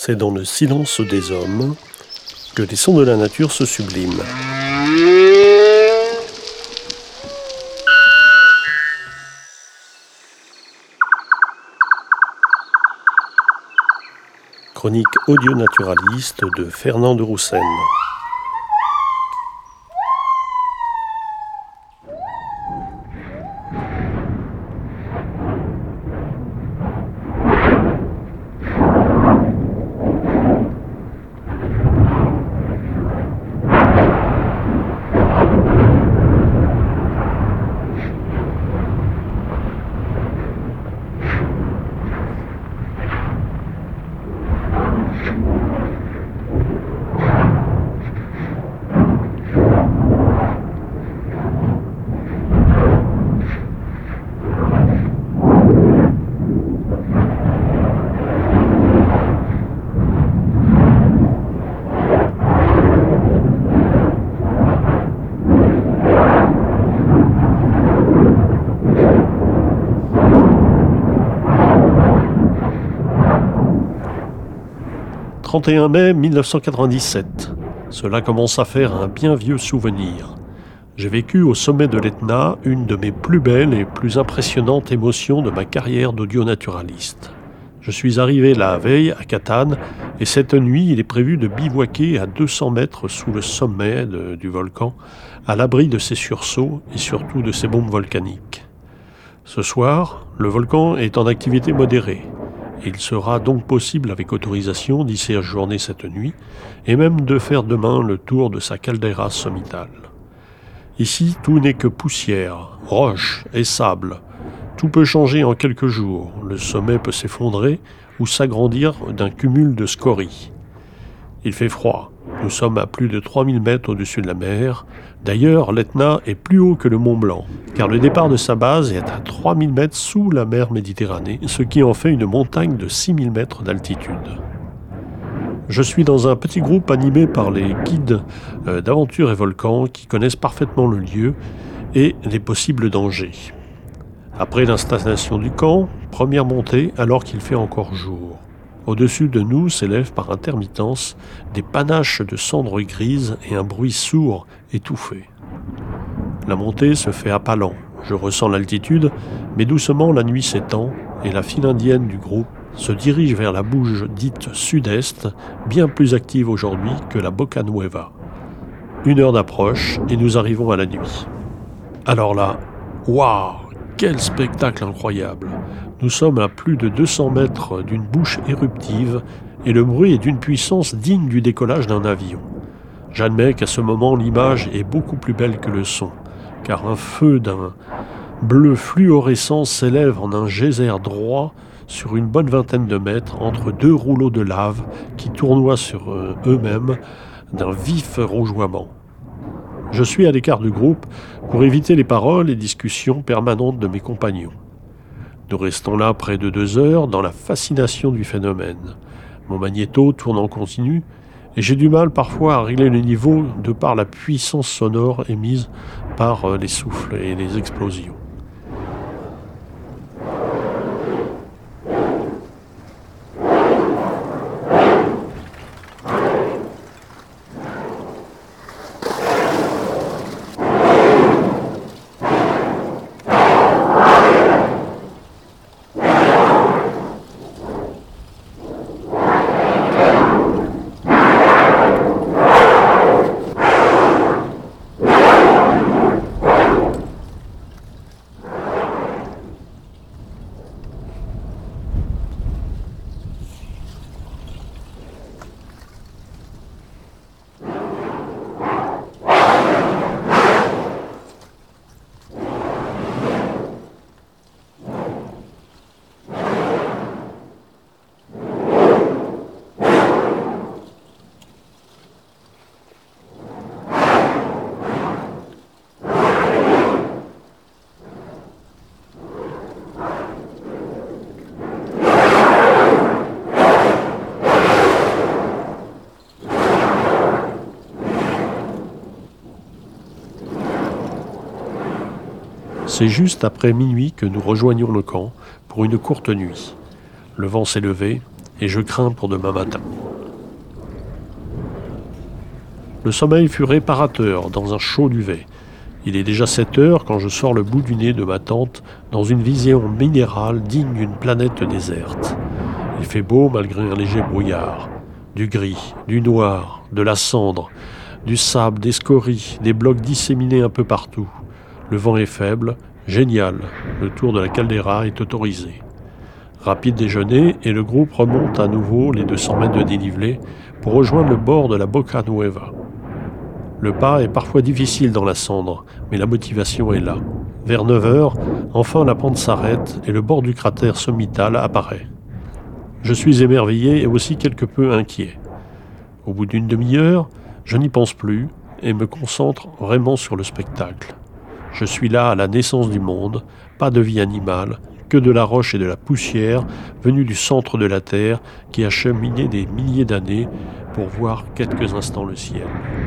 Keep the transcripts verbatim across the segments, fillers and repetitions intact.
C'est dans le silence des hommes que les sons de la nature se subliment. Chronique audio-naturaliste de Fernand de Roussen. trente et un mai mille neuf cent quatre-vingt-dix-sept. Cela commence à faire un bien vieux souvenir. J'ai vécu au sommet de l'Etna une de mes plus belles et plus impressionnantes émotions de ma carrière d'audionaturaliste. Je suis arrivé la veille à Catane et cette nuit, il est prévu de bivouaquer à deux cents mètres sous le sommet de, du volcan, à l'abri de ses sursauts et surtout de ses bombes volcaniques. Ce soir, le volcan est en activité modérée. Il sera donc possible, avec autorisation, d'y séjourner cette nuit et même de faire demain le tour de sa caldeira sommitale. Ici, tout n'est que poussière, roches et sable. Tout peut changer en quelques jours. Le sommet peut s'effondrer ou s'agrandir d'un cumul de scories. Il fait froid. Nous sommes à plus de trois mille mètres au-dessus de la mer. D'ailleurs, l'Etna est plus haut que le Mont Blanc, car le départ de sa base est à trois mille mètres sous la mer Méditerranée, ce qui en fait une montagne de six mille mètres d'altitude. Je suis dans un petit groupe animé par les guides euh, d'aventure et volcans qui connaissent parfaitement le lieu et les possibles dangers. Après l'installation du camp, première montée alors qu'il fait encore jour. Au-dessus de nous s'élèvent par intermittence des panaches de cendres grises et un bruit sourd, étouffé. La montée se fait à pas lents. Je ressens l'altitude, mais doucement la nuit s'étend et la file indienne du groupe se dirige vers la bouge dite sud-est, bien plus active aujourd'hui que la Boca Nueva. Une heure d'approche et nous arrivons à la nuit. Alors là, waouh, quel spectacle incroyable! Nous sommes à plus de deux cents mètres d'une bouche éruptive et le bruit est d'une puissance digne du décollage d'un avion. J'admets qu'à ce moment, l'image est beaucoup plus belle que le son, car un feu d'un bleu fluorescent s'élève en un geyser droit sur une bonne vingtaine de mètres entre deux rouleaux de lave qui tournoient sur eux-mêmes d'un vif rougeoiement. Je suis à l'écart du groupe pour éviter les paroles et discussions permanentes de mes compagnons. Nous restons là près de deux heures dans la fascination du phénomène. Mon magnéto tourne en continu et j'ai du mal parfois à régler le niveau de par la puissance sonore émise par les souffles et les explosions. C'est juste après minuit que nous rejoignons le camp pour une courte nuit. Le vent s'est levé et je crains pour demain matin. Le sommeil fut réparateur dans un chaud duvet. Il est déjà sept heures quand je sors le bout du nez de ma tente dans une vision minérale digne d'une planète déserte. Il fait beau malgré un léger brouillard. Du gris, du noir, de la cendre, du sable, des scories, des blocs disséminés un peu partout. Le vent est faible, génial, le tour de la caldeira est autorisé. Rapide déjeuner et le groupe remonte à nouveau les deux cents mètres de dénivelé pour rejoindre le bord de la Boca Nueva. Le pas est parfois difficile dans la cendre, mais la motivation est là. Vers neuf heures, enfin la pente s'arrête et le bord du cratère sommital apparaît. Je suis émerveillé et aussi quelque peu inquiet. Au bout d'une demi-heure, je n'y pense plus et me concentre vraiment sur le spectacle. Je suis là à la naissance du monde, pas de vie animale, que de la roche et de la poussière venue du centre de la Terre qui a cheminé des milliers d'années pour voir quelques instants le ciel.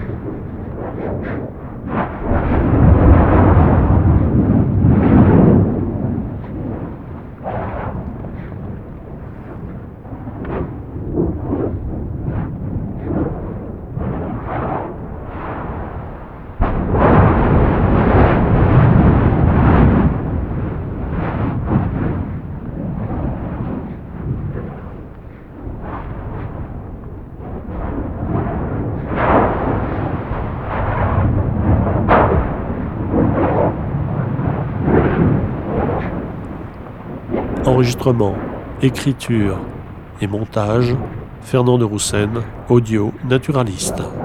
Enregistrement, écriture et montage, Fernand de Roussen, audio naturaliste.